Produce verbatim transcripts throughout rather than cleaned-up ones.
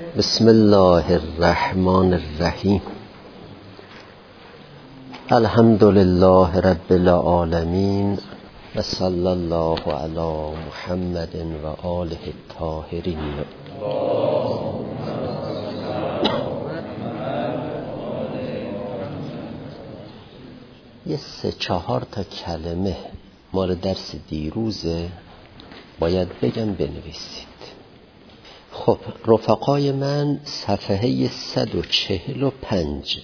بسم الله الرحمن الرحیم. الحمد لله رب العالمین و صلی الله علی محمد و آله الطاهرین. یه سه چهار تا کلمه مال درس دیروزه باید بگم بنویسید. خب رفقای من صفحه صد و چهل و پنج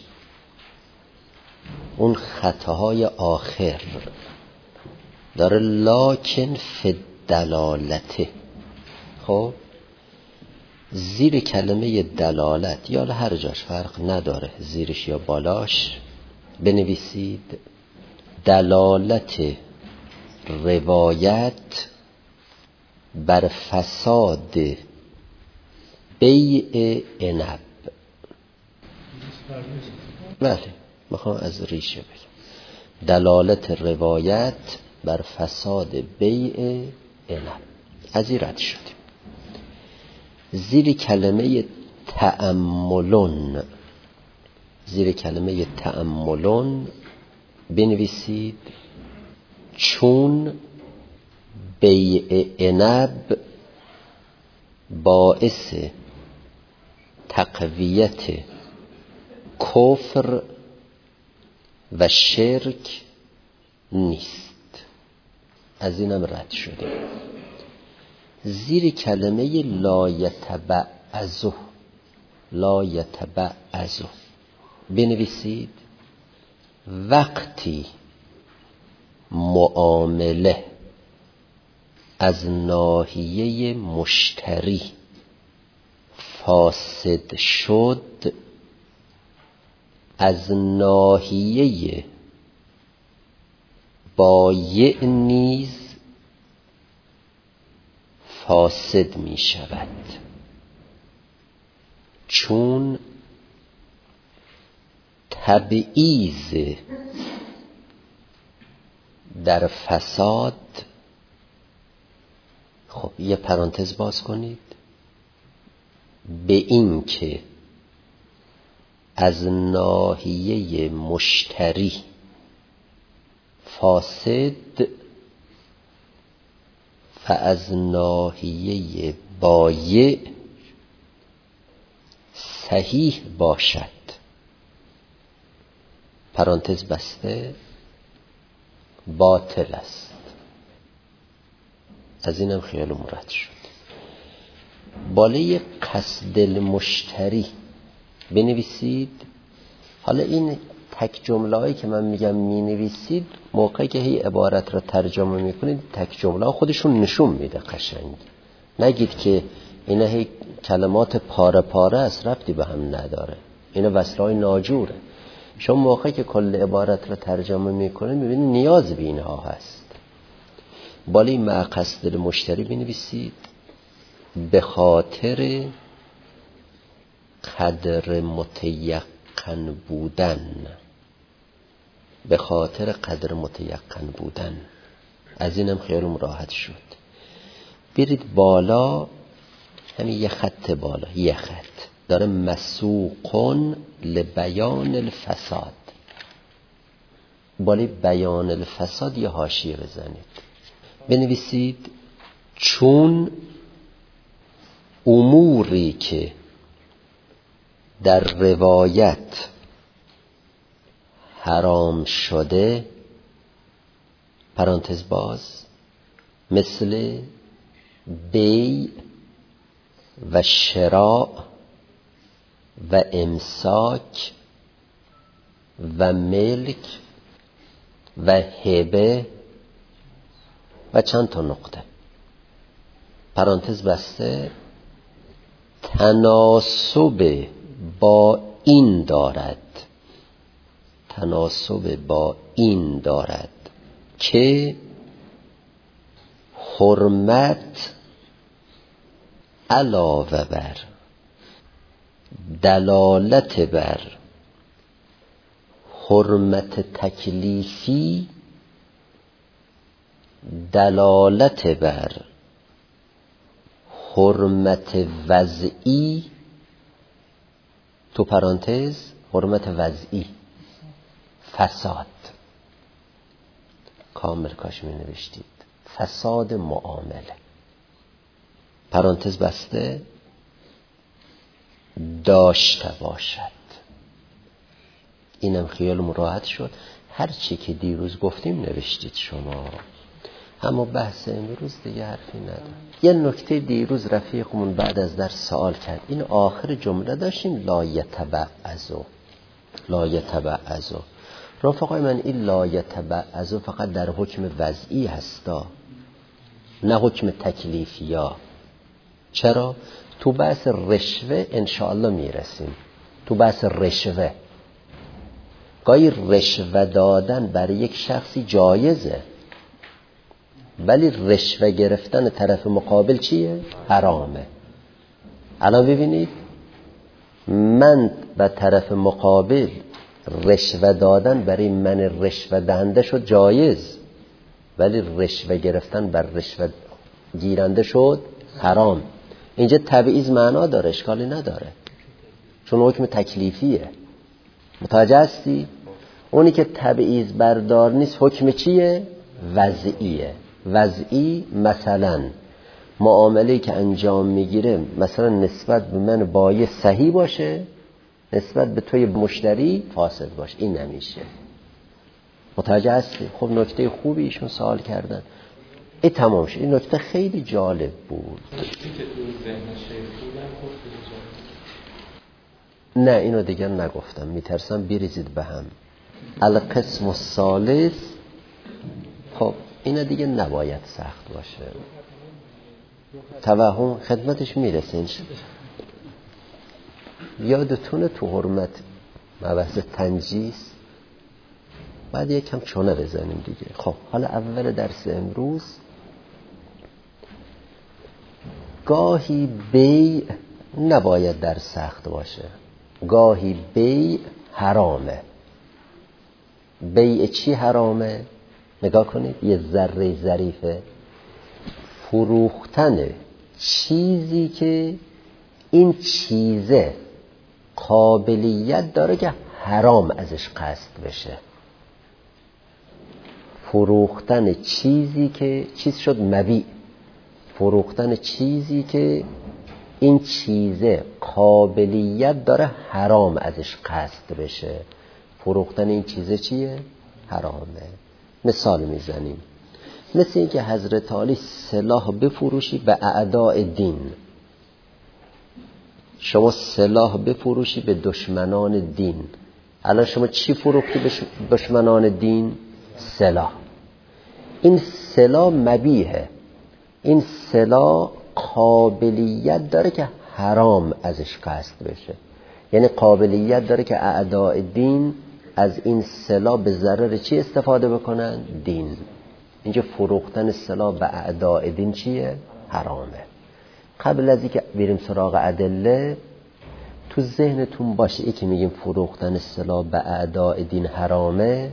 اون خطاهای آخر داره لاکن فی دلالته. خب زیر کلمه دلالت یا هر جاش فرق نداره، زیرش یا بالاش بنویسید دلالت روایت بر فساد بیع عنب. بله میخوام از ریشه بگم. دلالت روایت بر فساد بیع عنب. از این رد شدیم. زیر کلمه تأملون زیر کلمه تأملون بنویسید چون بیع عنب باعث تقویت کفر و شرک نیست. از اینم رد شدیم. زیر کلمه لا یتبعضه لا یتبعضه بنویسید وقتی معامله از ناحیه مشتری فاسد شد، از ناحیه بایع نیز فاسد می شود، چون تبعیض در فساد. خب یه پرانتز باز کنید. به این که از ناحیه مشتری فاسد و از ناحیه بایع صحیح باشد. پرانتز بسته باطل است. از اینم خیال مرد شد. بالای قصد المشتری بنویسید. حالا این تک جمله هایی که من میگم مینویسید موقعی که هی عبارت را ترجمه میکنید تک جمله ها خودشون نشون میده قشنگ. نگید که اینا هی کلمات پاره پاره است، ربطی به هم نداره، اینا وصلهای ناجوره. شما موقعی که کل عبارت را ترجمه میکنید میبینید نیاز به اینها هست. بالای مع قصد المشتری بنویسید به خاطر قدر متیقن بودن. به خاطر قدر متیقن بودن. از اینم خیالم راحت شد. برید بالا، همین یه خط بالا، یه خط داره مسوقن لبیان الفساد. بالای بیان الفساد یه حاشیه بزنید. بنویسید چون اموری که در روایت حرام شده، پرانتز باز، مثل بیع و شراء و امساک و ملک و هبه و چند تا نقطه، پرانتز بسته، تناسب با این دارد تناسب با این دارد که حرمت علاوه بر دلالت بر حرمت تکلیفی دلالت بر حرمت وضعی تو پرانتز حرمت وضعی، فساد، کامل کاش می نوشتید فساد معامله، پرانتز بسته، داشته باشد. اینم خیالمون راحت شد. هر چی که دیروز گفتیم نوشتید شما، اما بحث امروز دیگه حرفی نداره. یه نکته دیروز رفیقمون بعد از درس سوال کرد، این آخر جمله داشتیم لا یتبعضوا، لا یتبعضوا. رفقای من این لا یتبعضوا فقط در حکم وضعی هستا، نه حکم تکلیفی ها. چرا؟ تو بحث رشوه انشاءالله میرسیم. تو بحث رشوه گاهی رشوه دادن برای یک شخصی جایزه، ولی رشوه گرفتن طرف مقابل چیه؟ حرامه. الان ببینید من به طرف مقابل رشوه دادن برای من رشوه دهنده شد جایز، ولی رشوه گرفتن بر رشوه گیرنده شد حرام. اینجا تبعیض معنا داره، اشکالی نداره، چون حکم تکلیفیه. متوجه هستی؟ اونی که تبعیض بردار نیست حکم چیه؟ وضعیه. وضعی مثلا معامله‌ای که انجام میگیره مثلا نسبت به من بایع صحیح باشه، نسبت به توی مشتری فاسد باشه، این نمیشه. متوجه هستی؟ خب نکته خوبی ایشون سوال کردن، این تمام شد. این نکته خیلی جالب بود. نه اینو دیگر نگفتم، میترسم بریزید به هم. القسم الثالث، خب اینا دیگه نباید سخت باشه، توهم خدمتش میرسین. یادتونه تو حرمت مبحث تنجیس بعد یکم چونه بزنیم دیگه. خب حالا اول درس امروز، گاهی بیع نباید در سخت باشه، گاهی بیع حرامه. بیع چی حرامه؟ نگاه کنید یه ذره ظریفه، فروختن چیزی که این چیزه قابلیت داره که حرام ازش قصد بشه. فروختن چیزی که چیز شد مبیع، فروختن چیزی که این چیزه قابلیت داره حرام ازش قصد بشه. فروختن این چیزه چیه؟ حرامه. مثال میزنیم، مثل این که حضرت علی سلاح بفروشی به اعداء دین. شما سلاح بفروشی به دشمنان دین. الان شما چی فروختی به دشمنان دین؟ سلاح. این سلاح مبیحه، این سلاح قابلیت داره که حرام ازش قصد بشه، یعنی قابلیت داره که اعداء دین از این سلاح به ضرر چی استفاده بکنن؟ دین. اینجا فروختن سلاح به اعداء دین چیه؟ حرامه. قبل از اینکه بریم سراغ ادله، تو ذهنتون باشه ای که میگیم فروختن سلاح به اعداء دین حرامه،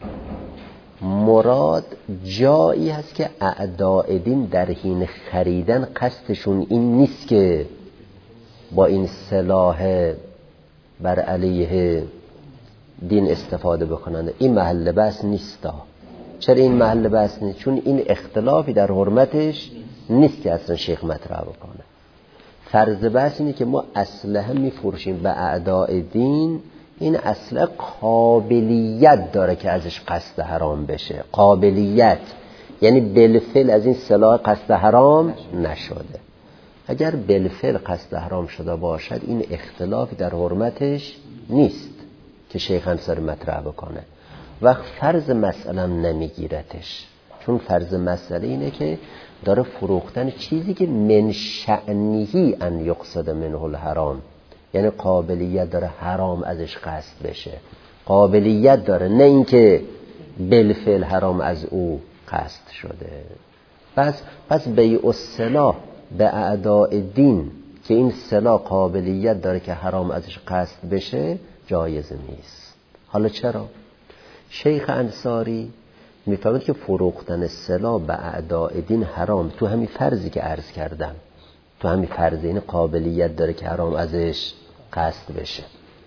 مراد جایی هست که اعداء دین در حین خریدن قصدشون این نیست که با این سلاح بر علیه دین استفاده بکنند. این محل بحث نیستا. چرا این محل بحث نیست؟ چون این اختلافی در حرمتش نیست که اصلا شیخ مطرح بکنه. فرض بحث اینه که ما اسلحه میفروشیم به اعداء دین، این اسلحه قابلیت داره که ازش قصد حرام بشه. قابلیت یعنی بالفعل از این سلاح قصد حرام نشده. اگر بالفعل قصد حرام شده باشد این اختلافی در حرمتش نیست که شیخ انصاری مطرح بکنه. وقت فرض مسئله نمیگیرتش، چون فرض مسئله اینه که داره فروختن چیزی که من شأنهی ان یقصد منه الحرام، یعنی قابلیت داره حرام ازش قصد بشه، قابلیت داره، نه اینکه بالفعل حرام از او قصد شده. پس پس بیع السلاح به اعداء دین که این سلاح قابلیت داره که حرام ازش قصد بشه جایز نیست. حالا چرا؟ شیخ انصاری میفهمد که فروختن سلاح به اعداء دین حرام، تو همین فرضی که عرض کردم، تو همین فرض این قابلیت داره که حرام ازش قصد بشه.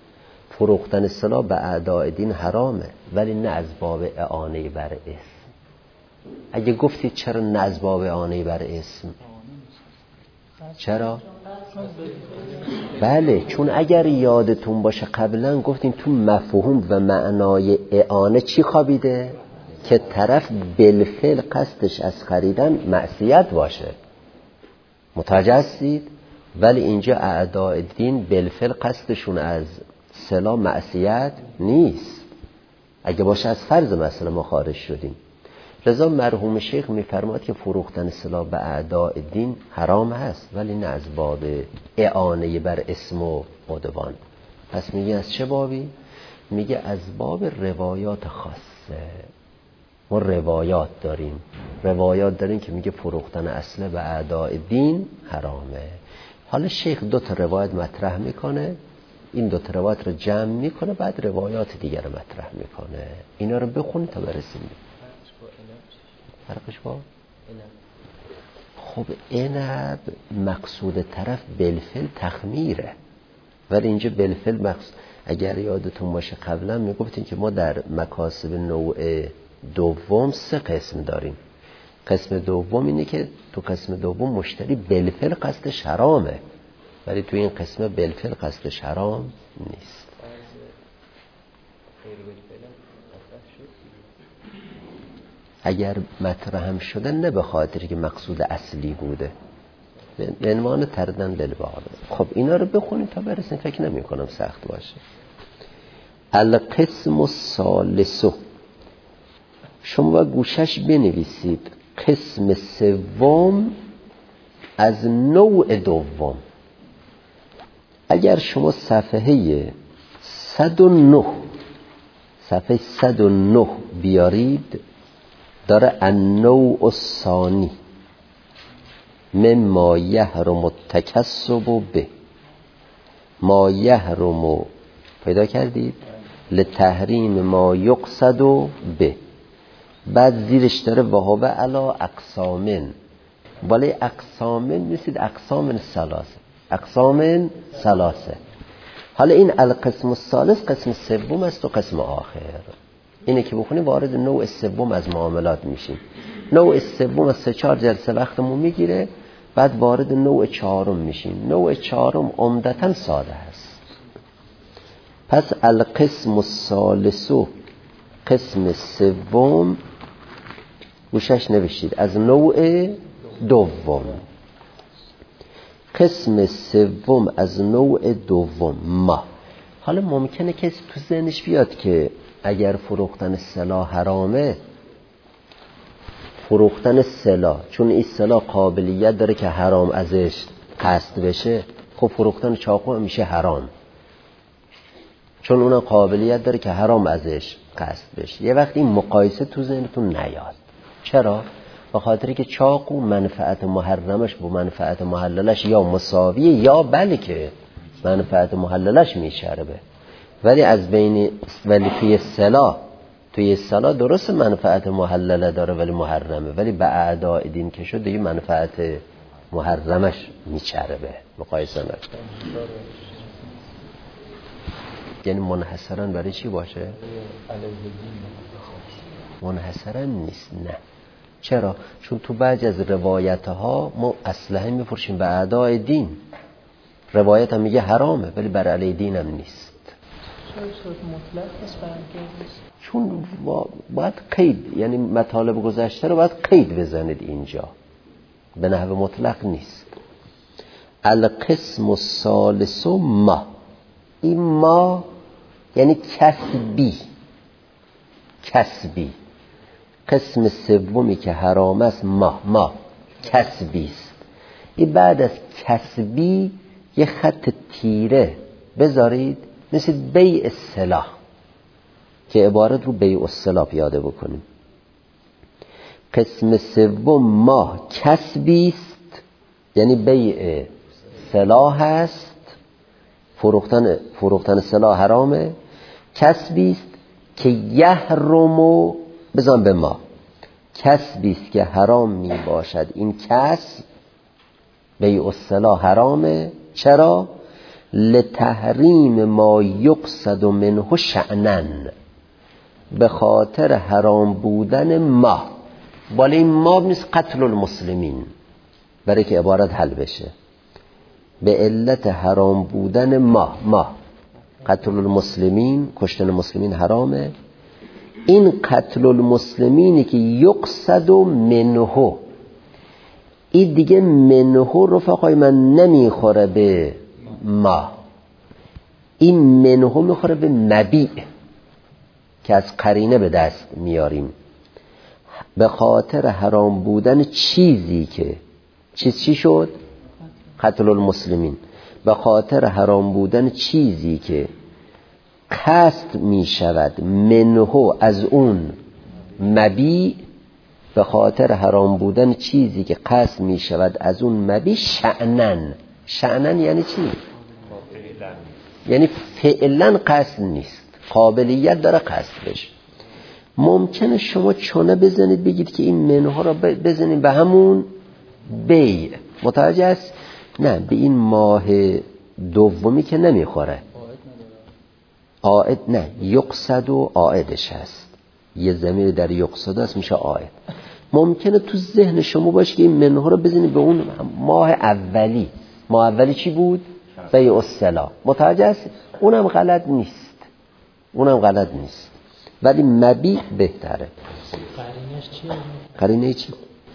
فروختن سلاح به اعداء دین حرامه، ولی نه از باب اعانه بر اسم. اگه گفتید چرا نه از باب اعانه بر اسم؟ چرا؟ بله، چون اگر یادتون باشه قبلا گفتیم تو مفهوم و معنای اعانه چی خوابیده؟ که طرف بالفعل قصدش از خریدن معصیت باشه. متوجه هستید؟ ولی اینجا اعداء دین بالفعل قصدشون از سلاح معصیت نیست. اگه باشه از فرض مثلا ما خارج شدیم. لذا مرحوم شیخ میفرماد که فروختن سلاح به اعداء دین حرام هست، ولی نه از باب اعانه بر اسم و عدوان. پس میگه از چه بابی؟ میگه از باب روایات خاصه. ما روایات داریم روایات داریم که میگه فروختن اسلحه به اعداء دین حرامه. حالا شیخ دو تا روایت مطرح میکنه، این دو تا روایت رو جمع میکنه، بعد روایات دیگر رو مطرح میکنه. اینا رو بخونید تا برسیم. فرقش با خب عنب مقصود طرف بالفعل تخمیره، ولی اینجا بالفعل مقصود. اگر یادتون باشه قبلا میگفتیم که ما در مکاسب نوع دوم سه قسم داریم. قسم دوم اینه که تو قسم دوم مشتری بالفعل قصدش حرامه، ولی تو این قسم بالفعل قصدش حرام نیست. اگر مطرح هم شده نه به خاطری که مقصود اصلی بوده، به عنوان تردن للبعض. خب اینا رو بخونید تا برسید، فکر نمی کنم سخت باشه. القسم الثالث، شما با گوشش بنویسید قسم سوم از نوع دوم. اگر شما صفحه صد و نه صفحه صد و نه بیارید، داره النوع الثانی مما یحرم التکسب به، ما یحرم پیدا کردید لتحریم ما یقصد به. بعد زیرش داره وهو علی اقسامن، ولی اقسامن نیستید، اقسام ثلاثه، اقسام ثلاثه. حالا این القسم الثالث قسم سوم است و قسم آخر. اینه که بخونی وارد نوع سوم از معاملات میشیم. نوع سوم از سه چهار جلسه وقتمون میگیره، بعد وارد نوع چهارم میشیم. نوع چهارم عمدتاً ساده است. پس القسم الثالث، قسم سوم، گوشش نوشید از نوع دوم. قسم سوم از نوع دوم ما. حالا ممکنه کسی تو ذهنش بیاد که اگر فروختن سلاح حرامه، فروختن سلاح چون این سلاح قابلیت داره که حرام ازش قصد بشه، خب فروختن چاقو میشه حرام، چون اون قابلیت داره که حرام ازش قصد بشه. یه وقت این مقایسه تو ذهنتون نیاد. چرا؟ به خاطری که چاقو منفعت محرمش با منفعت محللش یا مساویه یا بلکه منفعت محللش میشربه. ولی از بین ولی توی سلاح توی سلاح درست منفعت محلله داره ولی محرمه، ولی به اعداء دین که شد دیگه منفعت محرمش میچربه. مقایسه نکن. یعنی منحصرا برای چی باشه؟ منحصرا نیست. نه. چرا؟ چون تو بعضی از روایت ها ما اسلحه میفروشیم به اعداء دین، روایت هم میگه حرامه ولی بر علیه دین هم نیست. چون باید قید، یعنی مطالب گذشته رو باید قید بزنید اینجا، به نحو مطلق نیست. القسم الثالث ما، این ما یعنی کسبی، کسبی. قسم سومی که حرام است ما، ما کسبی است. این بعد از کسبی یه خط تیره بذارید مثل بیع السلاح که عبارت رو بیع السلاح پیاده بکنیم. قسم سوم ما کسبی است، یعنی بیع سلاح است، فروختن فروختن سلاح حرامه. کسبی است که یحرم بزن به ما، کسبی است که حرام می باشد. این کسب بیع السلاح حرامه. چرا؟ لتحریم ما یقصد منه شأنن، به خاطر حرام بودن ما. بالای ما نیست قتل المسلمین، برای که عبارت حل بشه. به علت حرام بودن ما ما قتل المسلمین، کشتن مسلمین حرامه. این قتل المسلمینی که یقصد منه، این دیگه منه رفقای من نمیخوره به ما، این منه میخوره به مبیع که از قرینه به دست میاریم. به خاطر حرام بودن چیزی که چیز چی شد؟ قتل المسلمین. به خاطر حرام بودن چیزی که قصد می شود منه از اون مبیع، به خاطر حرام بودن چیزی که قصد می شود از اون مبیع شأنن. شأنن یعنی چی؟ یعنی فعلا قصد نیست، قابلیت داره قصد بشه. ممکنه شما چونه بزنید بگید که این منه ها را بزنید به همون بیع، متوجه است؟ نه، به این ماه دومی که نمیخوره. عائد نه، یقصد و عائدش هست، یه ضمیر در یقصد هست میشه عائد. ممکنه تو ذهن شما باشه که این منه ها را بزنید به اون ماه اولی. ماه اولی چی بود؟ بیع السلام. متوجه است؟ اونم غلط نیست، اونم غلط نیست، ولی مبیع بهتره. قرینش چیه؟ قرینه چی؟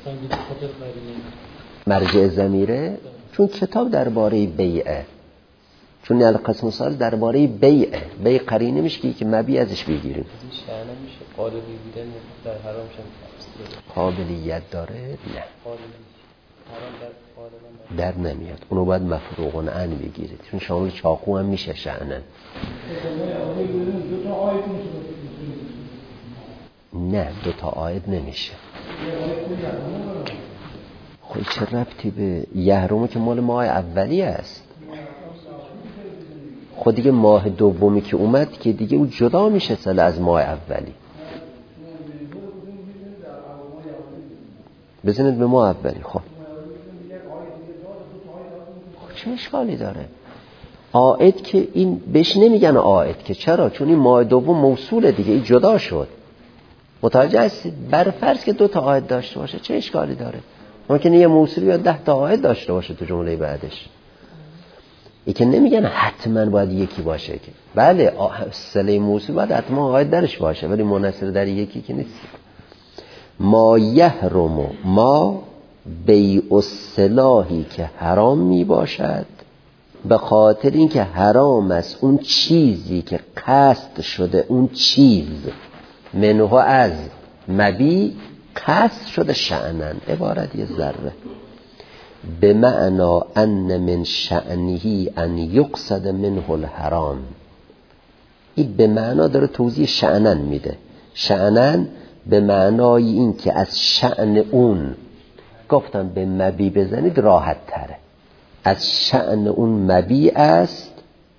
مرجع ضمیره، چون کتاب درباره بیعه، چون القسم الثالث درباره بیعه. بیع قرینه میشه که مبیع ازش بگیریم. شأنه میشه قابلی بودن در حرام شد. قابلیت داره؟ نه، در نمیاد. اونو باید مفروغ عن بگیرید، چون شامل چاقو هم میشه شأنن. نه، دو تا عاید نمیشه. خب چه ربطی به یحرمه که مال ماه اولی است؟ خود دیگه ماه دومی که اومد که دیگه او جدا میشه سال از ماه اولی. بزنید به ماه اولی. خب چه اشکالی داره؟ عائد که این بهش نمیگن عائد که، چرا؟ چون این ماه دوم موصوله دیگه، این جدا شد. متوجه هستید؟ بر فرض که دو تا عائد داشته باشه چه اشکالی داره؟ ممکنه یه موصول یا ده تا عائد داشته باشه تو جمله بعدش. این که نمیگن حتما باید یکی باشه که، بله صله موصول باید حتما عائد درش باشه، ولی منحصر در یکی که نیست. ما یحرم، ما بیع السلاحی که حرام می باشد، به خاطر اینکه حرام است اون چیزی که قصد شده، اون چیز منه از مبیع قصد شده شأنن، عبارت یه ذره. به معنا ان من شأنه ان یقصد منه الحرام. این به معنا داره توضیح شأنن میده. شأنن به معنای این که از شأن اون، گفتم به مبیع بزنید راحت تره، از شأن اون مبیع است.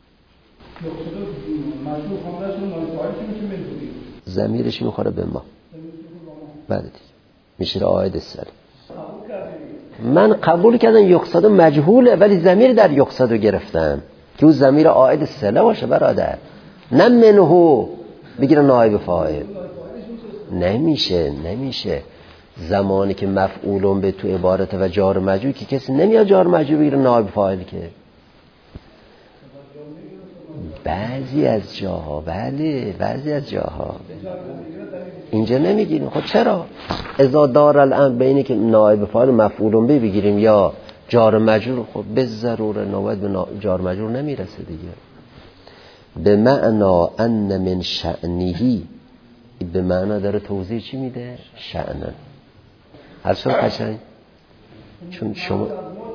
ضمیرش میخوره به ما، بعد میشه عائد سر. من قبول کردم یقصد مجهوله، ولی ضمیر در یقصد گرفتم که اون ضمیر عائد سله باشه برادر، نه منهو بگیره نایب فاعل. نمیشه نمیشه زمانی که مفعولون به تو عبارت و جار مجرور که کسی نمیاد جار مجرور بگیره نایب فاعل که. بعضی از جاها، بله بعضی از جاها اینجا نمیگیریم. خب چرا؟ اذا دار الان بینی که نایب فاعل مفعولون به بگیریم یا جار مجرور، خب به ضرور نوبت به جار مجرور نمیرسه دیگه. به معنا ان من شأنهی، به معنا داره توضیح چی میده؟ شأنن. هر شد قشنگ؟ چون شما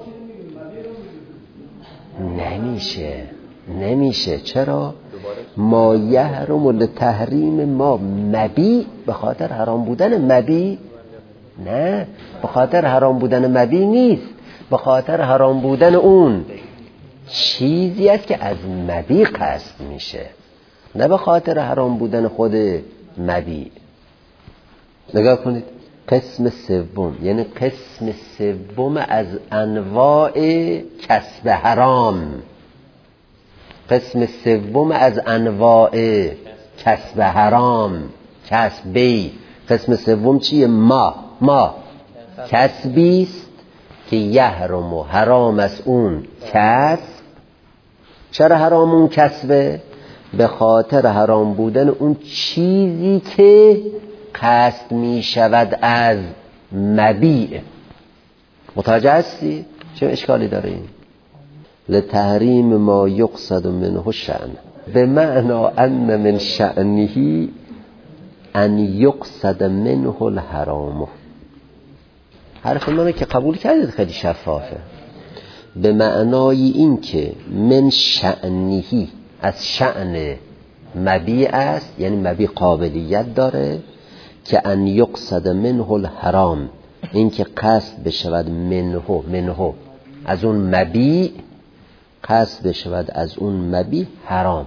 نمیشه نمیشه چرا؟ ما یحرم لتحریم ما مبیع، به خاطر حرام بودن مبیع، نه به خاطر حرام بودن مبیع نیست، به خاطر حرام بودن اون چیزی است که از مبیع قصد میشه، نه به خاطر حرام بودن خود مبیع. نگاه کنید قسم سوم، یعنی قسم سوم از انواع کسب حرام. قسم سوم از انواع کسب حرام، کسب بی. قسم سوم چیه؟ ما ما کسبی است که یحرم و حرام از اون کسب. چرا حرام اون کسبه؟ به خاطر حرام بودن اون چیزی که قصد می شود از مبیع. متوجه هستی؟ چه اشکالی داره این؟ لتحریم ما یقصد منه شأن، به معنا ان من شأنه ان یقصد منه الحرام. حرف منو که قبول کردید خیلی شفافه. به معنای این که من شأنه از شأن مبیع است، یعنی مبیع قابلیت داره که ان یقصد منه الحرام، این که قصد بشود منه منه از اون مبیع، قصد بشود از اون مبیع حرام.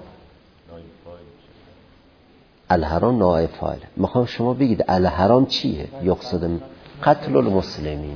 الحرام نائب فاعل. میخوام شما بگید الحرام چیه؟ یقصد قتل المسلمین.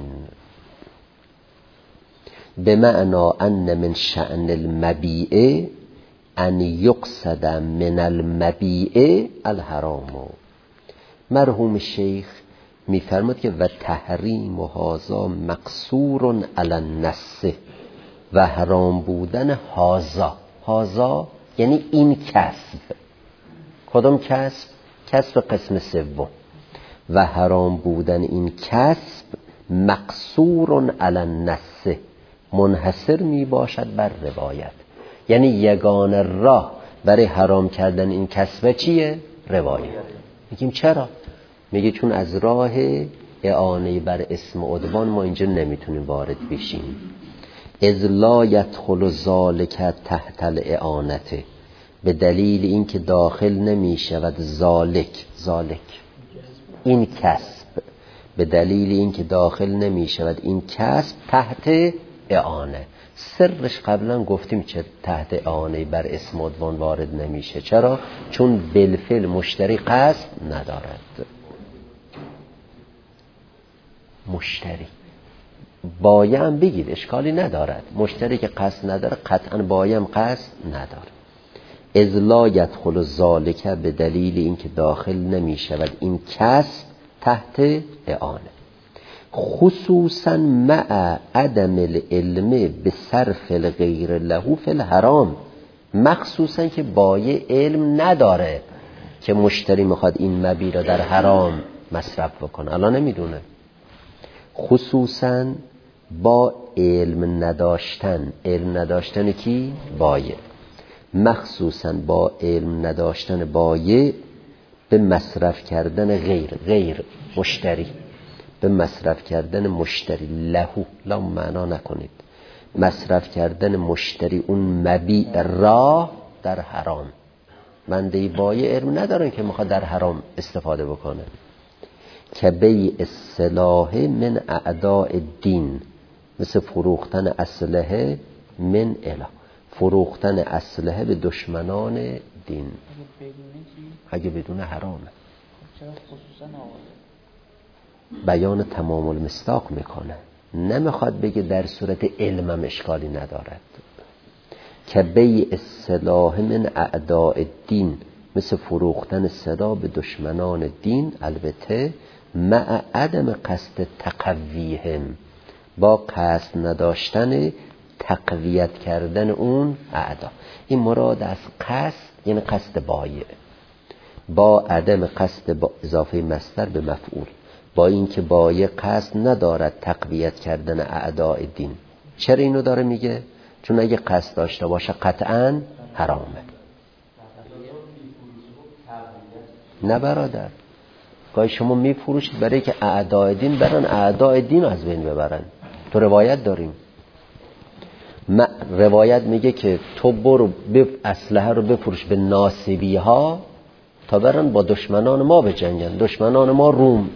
به معنا ان من شأن المبیع ان یقصد من المبیع الحرام. مرحوم شیخ میفرماد که و تحریم و هازا مقصور علی النص، و حرام بودن هازا، هازا یعنی این کسب. کدام کسب؟ کسب قسم سوم. و حرام بودن این کسب مقصور علی النص، منحصر می باشد بر روایت. یعنی یگانه راه برای حرام کردن این کسب چیه؟ روایت. میگیم چرا؟ میگه چون از راه اعانه بر اسم عدوان ما اینجا نمیتونیم وارد بشیم. اذ لا یدخل ذالک تحت الاعانته، به دلیل اینکه داخل نمی شود ذالک، ذالک این کسب، به دلیل اینکه داخل نمی شود این کسب تحت اعانه. سرش قبلا گفتیم چه تحت اعانه بر اسم عدوان وارد نمیشه. چرا؟ چون بالفعل مشتری قصد ندارد. مشتری بایع هم بگید اشکالی ندارد، مشتری که قصد نداره قطعا بایع هم قصد نداره. اذ لا یدخل ذالک، به دلیل اینکه داخل نمی شود این کسب تحت اعانه. خصوصا مع عدم العلم به صرف الغیر له فی الحرام، مخصوصا که بایع علم نداره که مشتری میخواد این مبیع را در حرام مصرف بکنه، الان نمیدونه. خصوصا با علم نداشتن، علم نداشتن کی؟ بایع. مخصوصا با علم نداشتن بایع به مصرف کردن غیر غیر مشتری، به مصرف کردن مشتری لهو، لا معنا نکنید، مصرف کردن مشتری اون مبیع را در حرام. بنده بایع علم ندارن که میخواد در حرام استفاده بکنه. که بیع السلاح من اعداء الدین، مثل فروختن اسلحه من اله، فروختن اسلحه به دشمنان دین. اگه بدون حرامه. بیان تمام المصداق میکنه، نمیخواد بگه در صورت علمم اشکالی ندارد. که بیع السلاح من اعداء الدین، مثل فروختن سلاح به دشمنان دین، البته مع عدم قصد تقویهم، با قصد نداشتن تقویت کردن اون اعدا. این مراد از قصد یعنی قصد بایع، با عدم قصد با اضافه مصدر به مفعول، با اینکه بایع قصد ندارد تقویت کردن اعداء دین. چرا اینو داره میگه؟ چون اگه قصد داشته باشه قطعاً حرامه. نه برادر، گاهی شما میفروشید برای که اعداء دین برن، اعداء دین از بین ببرن. تو روایت داریم، ما روایت میگه که تو برو اسلحه رو بفروش به ناصبی ها تا برن با دشمنان ما بجنگن، دشمنان ما روم.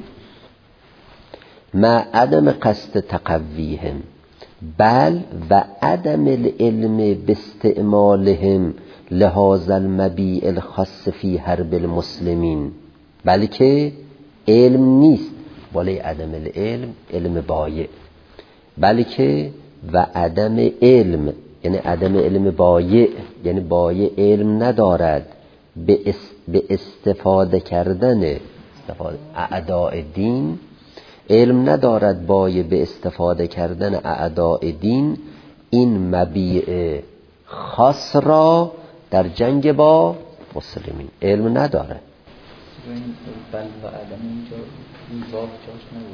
ما عدم قصد تقویهم، بل و عدم العلم باستعمالهم لهذا المبیع الخاص فی حرب المسلمین، بلکه علم نیست، بالای عدم العلم علم بایع، بلکه و عدم علم یعنی عدم علم بایع، یعنی بایع علم ندارد به به استفاده کردن استفاده اعداء دین، علم ندارد بایع به استفاده کردن اعداء دین این مبیع خاص را در جنگ با مسلمین علم نداره. بل و عدم اینجا این واو جاش نبود.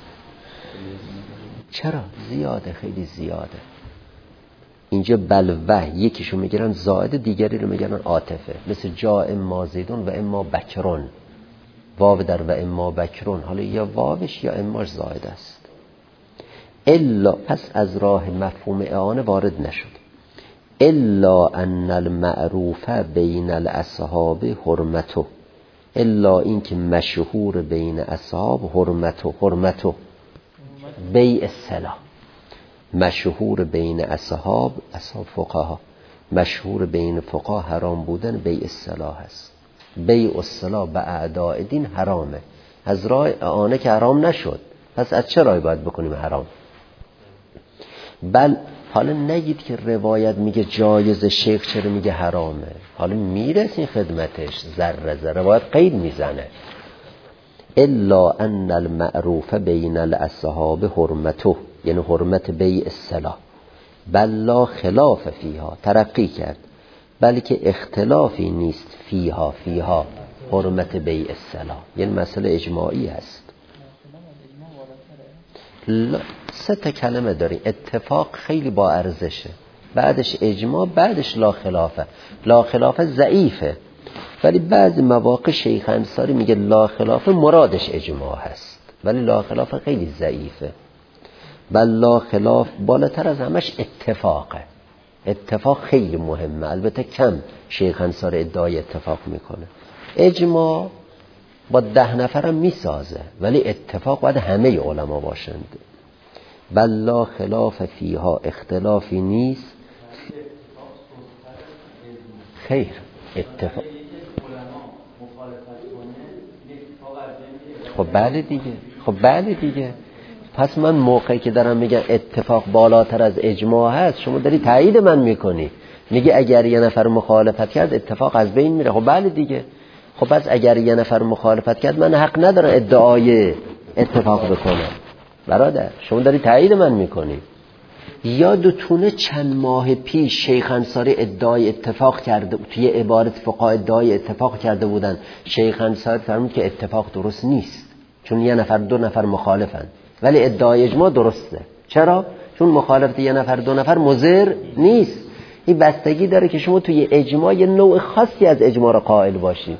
چرا؟ زیاده، خیلی زیاده. اینجا بل و یکیشو میگیرن زائد، دیگری رو میگیرن عاطفه، مثل جا اما زیدون و اما بکرون، واو در و اما بکرون، حالا یا واوش یا اماش زائد است. الا پس از راه مفهوم اعانه وارد نشد. الا ان المعروف بین الاصحاب حرمته، الا این که مشهور بین اصحاب حرمته، حرمته بیع السلاح، مشهور بین اصحاب، اصحاب فقها، مشهور بین فقها حرام بودن بیع السلاح است. بیع السلاح به اعداء دین حرامه، از راه اعانه که حرام نشد، پس از چه راهی باید بکنیم حرام؟ بل حالا نگید که روایت میگه جایز، شیخ چرا میگه حرامه؟ حالا میرسین خدمتش، ذره ذره روایت قید میزنه. الا ان المعروف بین الاصحاب حرمته، یعنی حرمت بیع السلاح، بل لا خلاف فیها، ترقی کرد، بلکه اختلافی نیست فیها، فیها حرمت بیع السلاح، یعنی مسئله اجماعی است. سه تا کلمه داریم، اتفاق خیلی با ارزشه، بعدش اجماع، بعدش لا خلافه. لا خلافه ضعیفه، ولی بعضی مواقع شیخ انصاری میگه لا خلافه مرادش اجماع هست، ولی لا خلافه خیلی ضعیفه. بل لا خلاف بالاتر از همش اتفاقه. اتفاق خیلی مهمه، البته کم شیخ انصاری ادعای اتفاق میکنه. اجماع با ده نفرم میسازه، ولی اتفاق باید همه علما باشند. بل لا خلاف فیها، اختلافی نیست. خیر اتفاق، خب بله دیگه، خب بله دیگه. پس من موقعی که دارم میگم اتفاق بالاتر از اجماع هست، شما داری تایید من میکنی، میگه اگر یه نفر مخالفت کرد اتفاق از بین میره. خب بله دیگه. خب پس اگر یه نفر مخالفت کرد من حق ندارم ادعای اتفاق بکنم. برادر شما داری تایید من میکنی. یادتونه چند ماه پیش شیخ انصاری ادعای اتفاق کرده، توی عبارت فقها ادعای اتفاق کرده بودن، شیخ انصاری فرمود که اتفاق درست نیست، چون یه نفر دو نفر مخالفن، ولی ادعای اجماع درسته. چرا؟ چون مخالفت یه نفر دو نفر مضر نیست. این بستگی داره که شما توی اجماع یه نوع خاصی از اجماع را قائل باشید.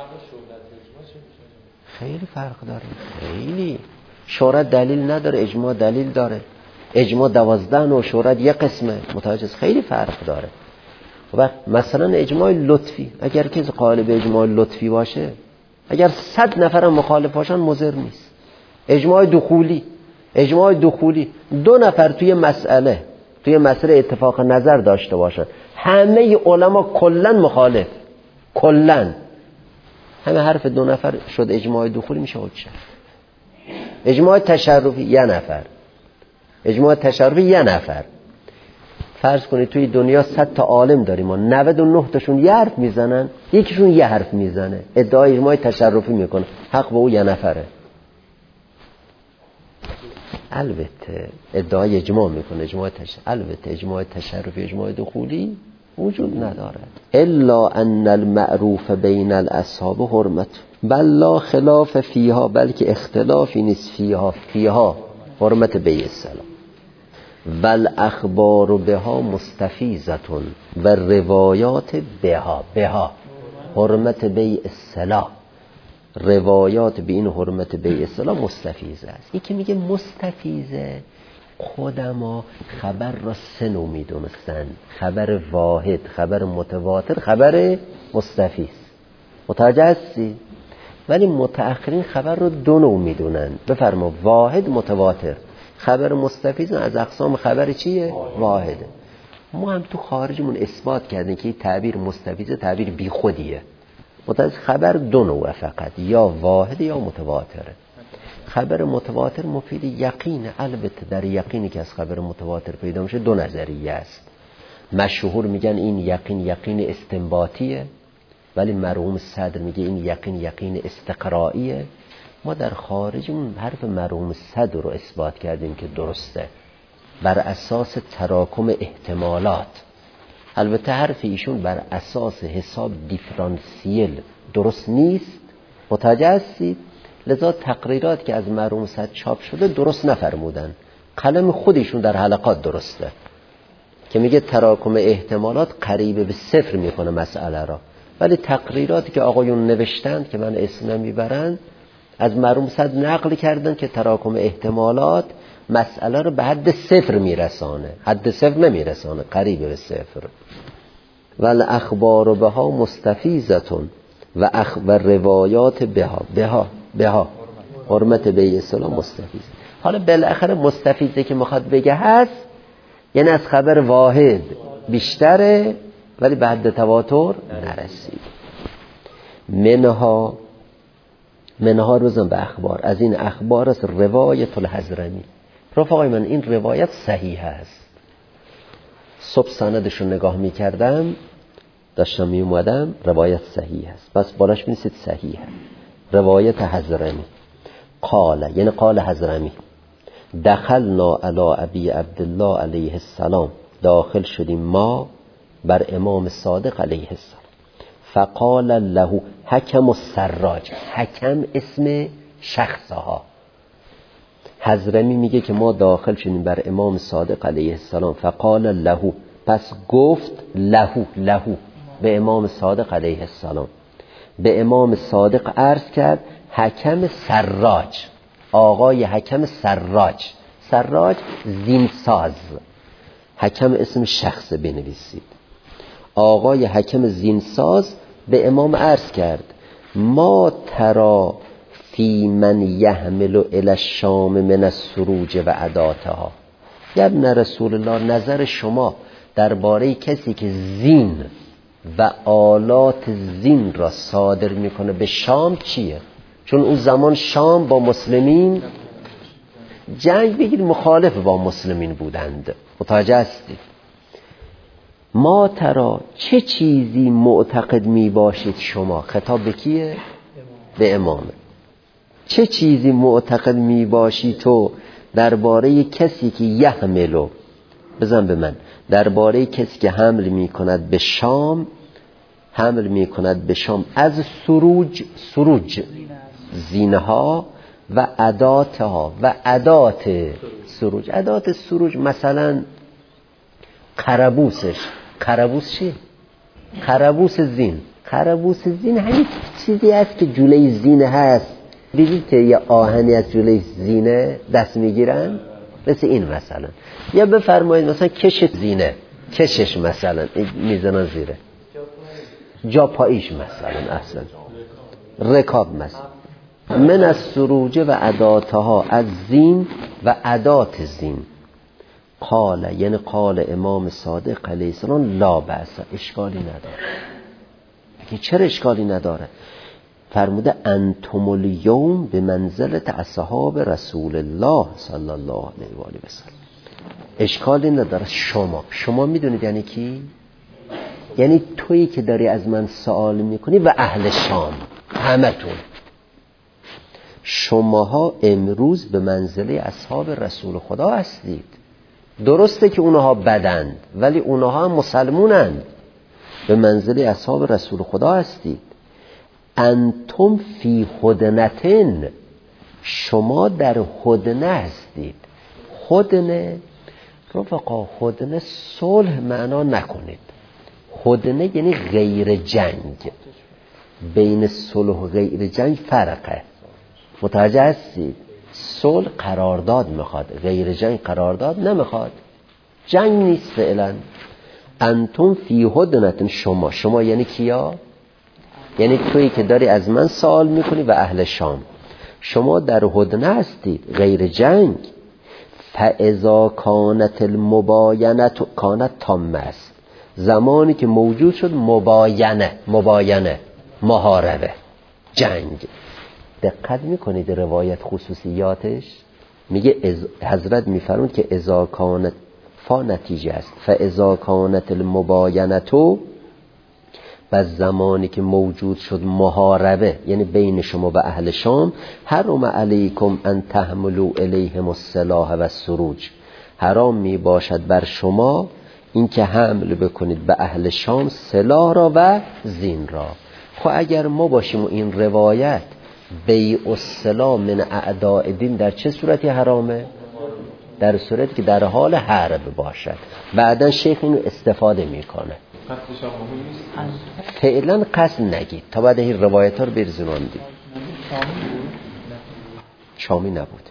خیلی فرق داره، خیلی. شورت دلیل نداره، اجماع دلیل داره. اجماع دوازده و شورت یک قسمه، متوجه است؟ خیلی فرق داره. و مثلا اجماع لطفی، اگر کسی قائل به اجماع لطفی باشه، اگر صد نفر مخالف باشن مضر نیست. اجماع دخولی، اجماع دخولی دو نفر توی مسئله توی مسئله اتفاق نظر داشته باشن، همه علما کلن مخالف، کلن همه حرف دو نفر شد اجماع دخولی، میشه حجت. اجماع تشرفی یه نفر، اجماع تشرفی یه نفر. فرض کنید توی دنیا صد تا عالم داریم و نود و نه تاشون یه حرف میزنن، یکیشون یه حرف میزنه، ادعای اجماع تشرفی میکنه، حق با او یه نفره. البته ادعای اجماع میکنه، اجماع تشرفی، البته اجماع تشرفی اجماع دخولی وجود ندارد. الا ان المعروف بین الاصحاب حرمت، بل لا خلاف فیها، بلکه اختلافی نیست فیها، فیها حرمت بیع السلام. بل اخبار بها مستفیزتون و روایات بها، بها حرمت بیع السلام، روایات به این حرمت بیع السلام مستفیزه است. یکی میگه مستفیزه، خودما خبر را سه نوع میدونستن، خبر واحد، خبر متواتر، خبر مستفیز. متوجه هستی؟ ولی متأخرین خبر رو دو نوع میدونن. بفرما واحد، متواتر. خبر مستفیز از اقسام خبر چیه؟ واحده. ما هم تو خارجمون اثبات کردیم که این تعبیر مستفیز تعبیر بی خودیه. متأخر خبر دو نوع فقط، یا واحد یا متواتره. خبر متواتر مفید یقینه، البته در یقینی که از خبر متواتر پیدا میشه دو نظریه است. مشهور میگن این یقین یقین استنباطیه، ولی مرحوم صدر میگه این یقین یقین استقرائیه. ما در خارج اون حرف مرحوم صدر رو اثبات کردیم که درسته بر اساس تراکم احتمالات. البته حرف ایشون بر اساس حساب دیفرانسیل درست نیست، متوجه هستید؟ لذا تقریرات که از مرحوم صدر چاپ شده درست نفرمودن. قلم خودشون در حلقات درسته که میگه تراکم احتمالات قریب به صفر میکنه مسئله را، ولی تقریراتی که آقایون نوشتند که من اسم نمیبرند از مرحوم صدر نقل کردن که تراکم احتمالات مسئله رو به حد صفر میرسانه، حد صفر نمیرسانه، قریب به صفر. ول اخبار بها مستفیزتون و اخ و روایات بها بها بها حرمت بیع اسلام مستفیز. حالا بالاخره مستفیزه که میخواد بگه هست، یعنی از خبر واحد بیشتره ولی به حد تواتر نرسید. منها منها روزن به اخبار، از این اخبار است روایت الحضرمی. رفقای من این روایت صحیح است. صبح سندشون نگاه میکردم، داشتم میومدم، روایت صحیح است. بس بالاش بنویسید صحیح است. روایت حضرمی قال، یعنی قال حضرمی دخلنا علی ابی عبدالله علیه السلام، داخل شدیم ما بر امام صادق علیه السلام. فقال له حکم السراج، حکم اسم شخصها. حضرمی میگه که ما داخل شدیم بر امام صادق علیه السلام. فقال له، پس گفت له له به امام صادق علیه السلام، به امام صادق عرض کرد حکم سراج، آقای حکم سراج. سراج زینساز، حکم اسم شخص بنویسید. آقای حکم زینساز به امام عرض کرد ما ترا فی من یحمل الی الشام من السروج و عداتها. یا ابن رسول الله، نظر شما درباره کسی که زین و آلات زین را صادر میکنه به شام چیه؟ چون اون زمان شام با مسلمین جنگ بگیر مخالف با مسلمین بودند. متوجه هستید؟ ما ترا، چه چیزی معتقد می باشید شما؟ خطاب به کیه؟ به امامه. چه چیزی معتقد می باشی تو درباره کسی که یحملو، بزن به من، درباره کسی که حمل می کند به شام، حمل می کند به شام از سروج، سروج زینها و عداتها و عدات سروج. عدات سروج مثلا قربوسش، قربوس چی؟ قربوس زین. قربوس زین همین چیزی است که جلوی زینه هست. دیدید که یه آهنی از جلوی زینه دست میگیرن؟ مثل این مثلا. یا بفرمایید مثلا کش زینه، کشش مثلا میزنن زیره، جا پاییش مثلا، اصلا رکاب مثلا. من از سروجه و عداتها، از زین و عدات زین. قال، یعنی قال امام صادق علیه السلام لا بأس، اشکالی نداره. اگه چرا اشکالی نداره؟ فرموده انتم الیوم به منزلت اصحاب رسول الله صلی الله علیه و آله و سلم. اشکالی نداره. شما شما میدونید یعنی کی؟ یعنی تویی که داری از من سوال میکنی و اهل شام، همتون شماها امروز به منزله اصحاب رسول خدا هستید. درسته که اونها بدند ولی اونها هم مسلمونند. به منزله اصحاب رسول خدا هستید. انتم فی هدنتن، شما در هدنه هستید. هدنه رفقا، هدنه صلح معنا نکنید. هدنه یعنی غیر جنگ. بین صلح و غیر جنگ فرقه. متوجه هستید؟ صلح قرارداد میخواد، غیر جنگ قرارداد نمیخواد. جنگ نیست فعلا. انتم فی هدنتن، شما شما یعنی کیا؟ یعنی تویی که داری از من سوال میکنی و اهل شام. شما در هدنه هستید، غیر جنگ. فاذا کانت المباینه، کانت تامه است، زمانی که موجود شد مباینه، مباینه محاربه، جنگ. دقت میکنید روایت خصوصیاتش؟ میگه حضرت میفرمود که اذا کانت فا نتیجه است. فاذا کانت المباینتو، و زمانی که موجود شد محاربه یعنی بین شما و اهل شام، حرم علیکم ان تحملوا الیهم السلاح و السروج، حرام می باشد بر شما اینکه حمل بکنید به اهل شام سلاح را و زین را. خب اگر ما باشیم و این روایت بیع السلاح من اعداء دین در چه صورتی حرامه؟ در صورتی که در حال حرب باشد. بعدا شیخ اینو استفاده میکنه. فعلا قصد نگید تا بعد این روایت ها رو برزناندید. شامی نبود.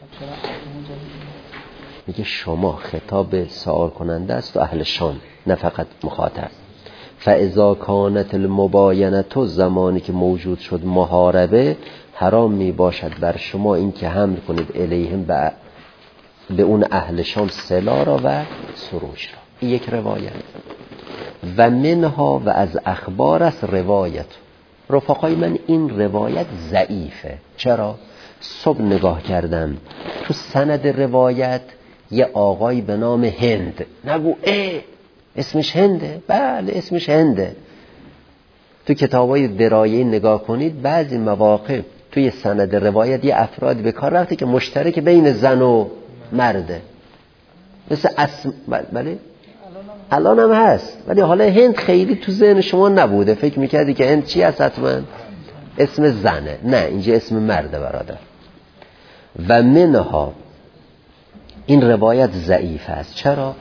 میگه شما خطاب سوال کننده است و اهل شام، نه فقط مخاطب. فاذا کانت المباینه، زمانی که موجود شد محاربه، حرام می باشد بر شما این که حمل کنید الیهم به به اون اهل شام سلاح را و سروج را. این یک روایت. و منها و از اخبار است روایت. رفقای من این روایت ضعیفه. چرا؟ صبح نگاه کردم تو سند روایت یه آقای به نام هند. نگو اه اسمش هنده؟ بله اسمش هنده. تو کتابای درایه نگاه کنید بعضی مواقع توی سند روایت یه افراد به کار رفته که مشترک بین زن و مرده، مثل اسم. بله الان هم هست، ولی حالا هند خیلی تو ذهن شما نبوده، فکر میکردی که هند چی هست؟ حتما اسم زنه. نه، اینجا اسم مرده برادر. و منها، این روایت ضعیف است. چرا؟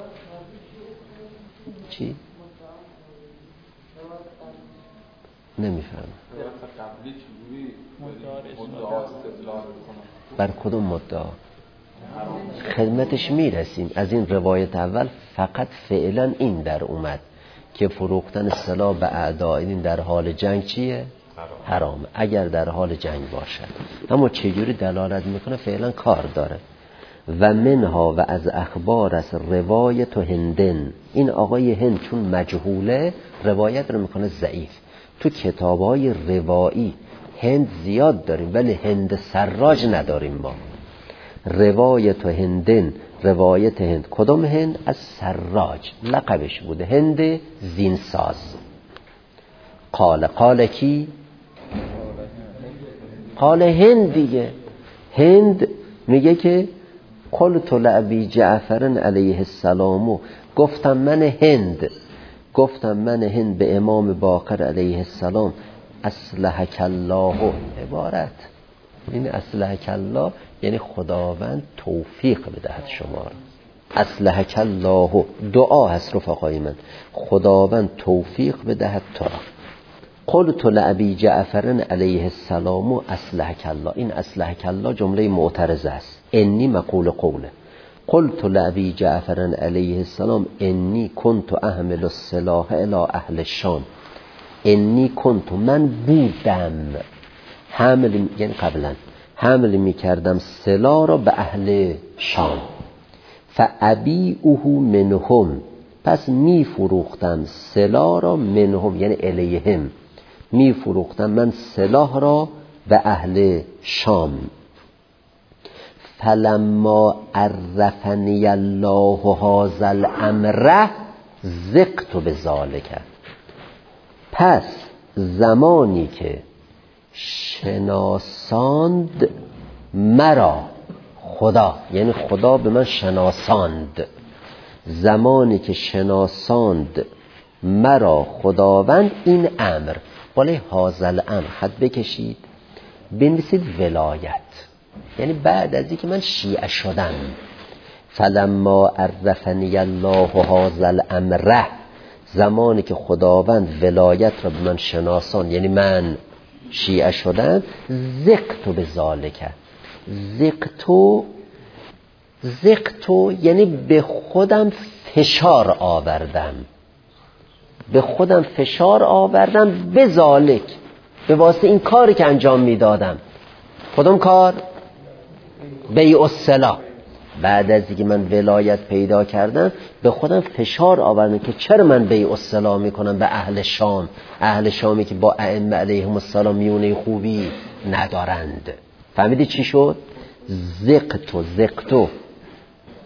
چی؟ نمیفهم. بر کدوم مدعا؟ خدمتش میرسیم. از این روایت اول فقط فعلا این در اومد که فروختن سلاح به اعداء دین در حال جنگ چیه؟ حرام، اگر در حال جنگ باشد. اما چجوری دلالت میکنه فعلا کار داره. و منها و از اخبار است روایت هندن. این آقای هند چون مجهوله روایت رو میکنه ضعیف. تو کتابای روایی هند زیاد داریم ولی هند سراج نداریم ما. روایت هندن، روایت هند. کدوم هند؟ از سراج، لقبش بوده هند زینساز. قال قال کی؟ قال هند دیگه. هند میگه که قلت لابی جعفر علیه السلام، گفتم من هند گفتم من هند به امام باقر علیه السلام، اصلحک الله. عبارت این اصلحک الله یعنی خداوند توفیق بدهد شما را. اصلحک الله دعا هست رفقای من، خداوند توفیق بدهد تو را. قلت لابی جعفر علیه السلام اصلحک الله. این اصلحک الله جمله معترضه است. انی مقول قوله. قلت لابی جعفر علیه السلام انی کنت احمل السلاح الی اهل الشام. انی کنت، من بودم، حمل یعنی قبلا حمل می کردم سلاح را به اهل شام. فابیعه منهم، پس می فروختم سلاح را منهم یعنی الیهم، می فروختم من سلاح را به اهل شام. فلما عرفنی الله هذا الامر زقت بذلک. پس زمانی که شناساند مرا خدا، یعنی خدا به من شناساند، زمانی که شناساند مرا خداوند این امر، بالای هذا الامر خط بکشید بنویسید ولایت، یعنی بعد از اینکه من شیعه شدم. فلما عرفنی الله هذا الامر، زمانی که خداوند ولایت را به من شناسان، یعنی من شیعه شدم. زقتو به ذالک. زقتو زقتو یعنی به خودم فشار آوردم، به خودم فشار آوردم به ذالک، به واسه این کاری که انجام میدادم. کدوم کار؟ بیع السلاح. بعد از اینکه من ولایت پیدا کردم به خودم فشار آوردم که چرا من بیع السلاح میکنم به اهل شام، اهل شامی که با ائمه علیهم السلام میونه خوبی ندارند. فهمیدی چی شد؟ زقتو زقتو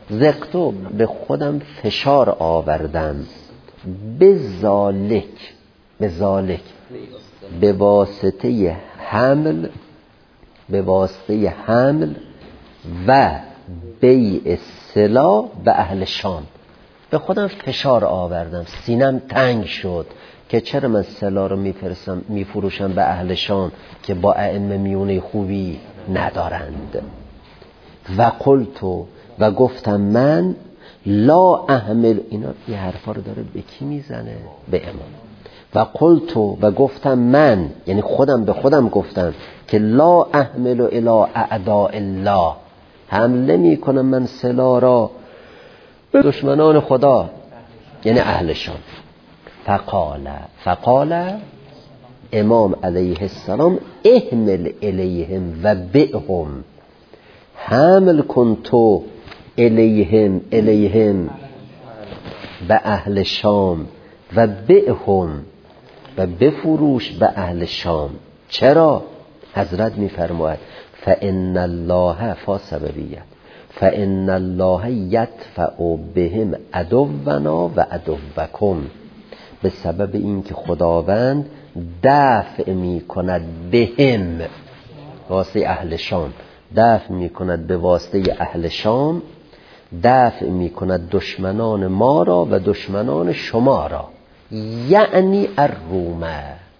زقتو به خودم فشار آوردم، به ذالک به ذالک به واسطه حمل به واسطه حمل و بیع سلا به اهل شام. به خودم فشار آوردم، سینم تنگ شد که چرا من سلا رو میفرستم میفروشم به اهل شام که با ائمه میونه خوبی ندارند. و قلتو و گفتم من لا احمل، اینا این حرفا رو داره به کی میزنه؟ به امام. و قلتو و گفتم من، یعنی خودم به خودم گفتم که لا احمل الی اعداء الله، حمله میکنم من سلا را به دشمنان خدا، یعنی اهل شام. فقال فقال امام علیه السلام احمل الیهم و بئهم، حمل کن تو الیهم الیهم به اهل شام و بئهم و بفروش به اهل شام. چرا؟ حضرت میفرماید فان الله فاسببیت فان الله یدفع بهم عدونا و عدوکم، به سبب اینکه خداوند دفع میکند بهم، واسطه اهل شام دفع میکند، به واسطه اهل شام دفع میکند دشمنان ما را و دشمنان شما را، یعنی الرومه،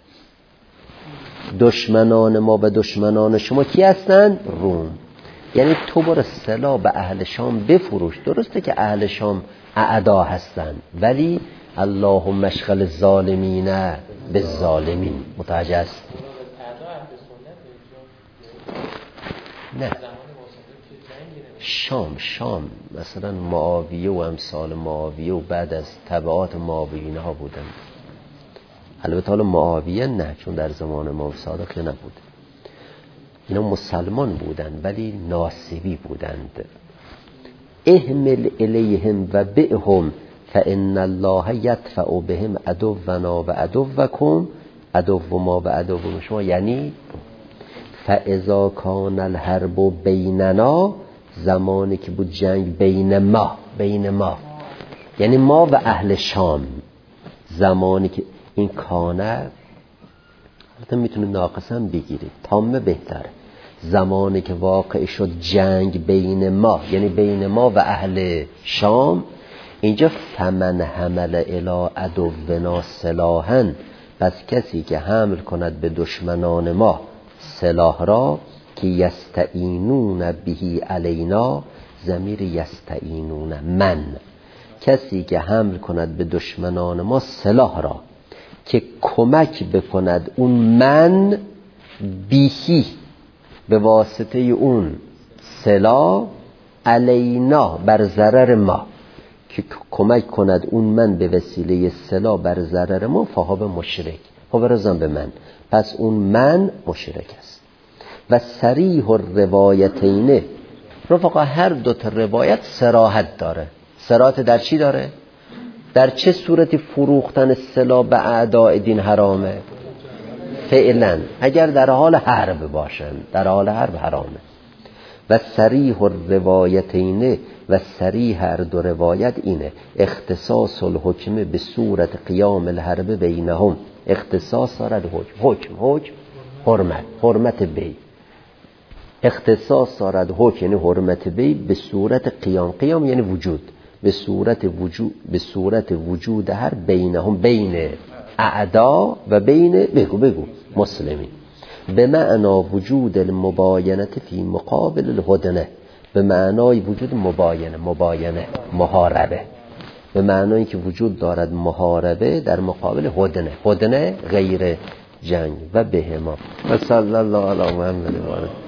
دشمنان ما و دشمنان شما کی هستند؟ روم. یعنی تو برو سلاح به اهل شام بفروش. درسته که اهل شام اعدا هستند، ولی اللهم اشغل الظالمین بالظالمین. متوجه است؟ نه شام شام مثلا معاویه و امثال معاویه و بعد از تبعات معاویه ها بودن. البته حالا معاویه نه، چون در زمان امام صادق نبود، اینا مسلمان بودند ولی ناصبی بودند. احمل الیهم و بئهم فان الله یدفع بهم عدونا و عدوکم، عدو ما و عدو شما. یعنی فاذا کان الحرب بیننا، زمانی که بود جنگ بین ما بین ما یعنی ما و اهل شام، زمانی که این کانه البته میتونه ناقصا بگیرید، تامه بهتره، زمانی که واقع شد جنگ بین ما یعنی بین ما و اهل شام، اینجا فمن حمل الی عدونا سلاحا، پس کسی که حمل کند به دشمنان ما سلاح را، که یستعینون بهی علینا، ضمیر یستعینون من، کسی که حمل کند به دشمنان ما سلاح را که کمک بکند اون من بیهی، به واسطه اون سلاح، علینا بر ضرر ما، که کمک کند اون من به وسیله سلاح بر ضرر ما، فهو مشرک، خب برزن به من، پس اون من مشرک است. و صریح الروایتین، رفقا هر دو تا روایت صراحت داره. صراحت در چی داره؟ در چه صورتی فروختن سلاح به اعداء دین حرامه؟ فعلا اگر در حال حرب باشن، در حال حرب حرامه. و صریح الروایتین، و صریح هر دو روایت اینه اختصاص الحکم به صورت قیام الحرب بینهم، اختصاص دارد حکم حکم حکم حرمت حرمت بی، اختصاص دارد حکم یعنی حرمت بی به صورت قیام، قیام یعنی وجود، به صورت وجود به صورت وجود هر بینهم، بین اعدا و بین بگو بگو مسلمین، به معنا وجود المباینه فی مقابل الهدنه، به معنای وجود مباینه مباینه محاربه، به معنایی که وجود دارد محاربه در مقابل هدنه، هدنه غیر جنگ. و بهما و صلی الله علی محمد و آله